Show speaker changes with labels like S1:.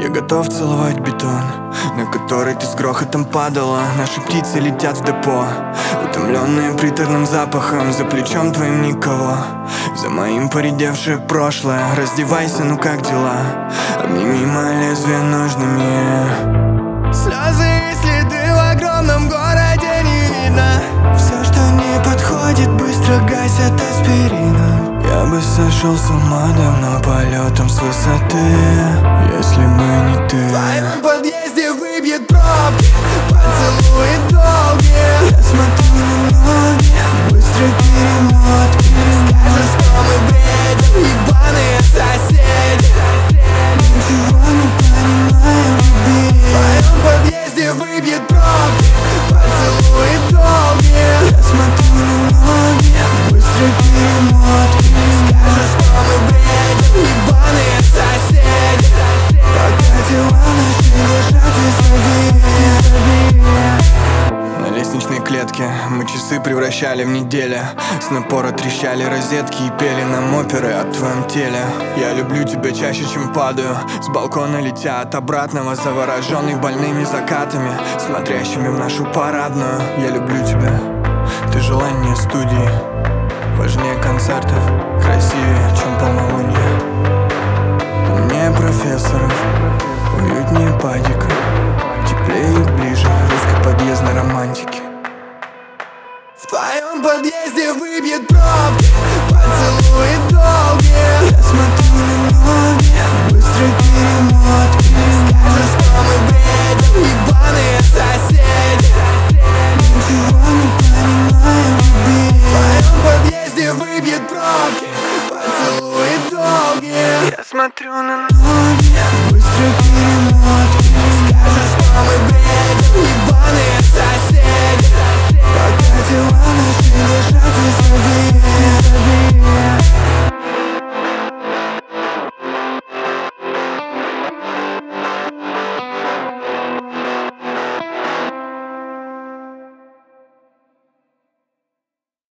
S1: Я готов целовать бетон, на который ты с грохотом падала. Наши птицы летят в депо, утомленные приторным запахом. За плечом твоим никого, за моим поредевшее прошлое. Раздевайся, ну как дела? Обними мои лезвия ножными. Слезы и следы в огромном городе не видно. Все, что не подходит, быстро гасят аспирином. Я бы сошел с ума давно полетом с высоты, если бы не ты. В твоем подъезде выбьет пробки, поцелуи долгие. Я смотрю на ноги, быстрой перемотки. Скажешь, что мы бредим, ебаные соседи. Ничего не понимаю, любви. В твоем подъезде выбьет пробки, поцелуи долгие. Я смотрю на ноги, быстрой перемотки. Скажешь, что мы бредим, ебаные соседи. Пока дела наши лежат весь доверие. На лестничной клетке мы часы превращали в недели. С напора трещали розетки и пели нам оперы о твоем теле. Я люблю тебя чаще, чем падаю с балкона, летя от обратного, завороженный больными закатами, смотрящими в нашу парадную. Я люблю тебя, ты желание студии, важнее концертов, красивее, чем полнолуние. Умнее профессоров, уютнее падика, теплее и ближе русской подъездной романтики. В твоем подъезде выбьет пробки, поцелуи долгие. Я смотрю на ноги, быстрой перемотки. Скажешь, что мы бредим, ебаные соседи. Ничего не понимаю, любви. В твоем подъезде выбьет пробки, поцелуи долгие. Я смотрю на ноги.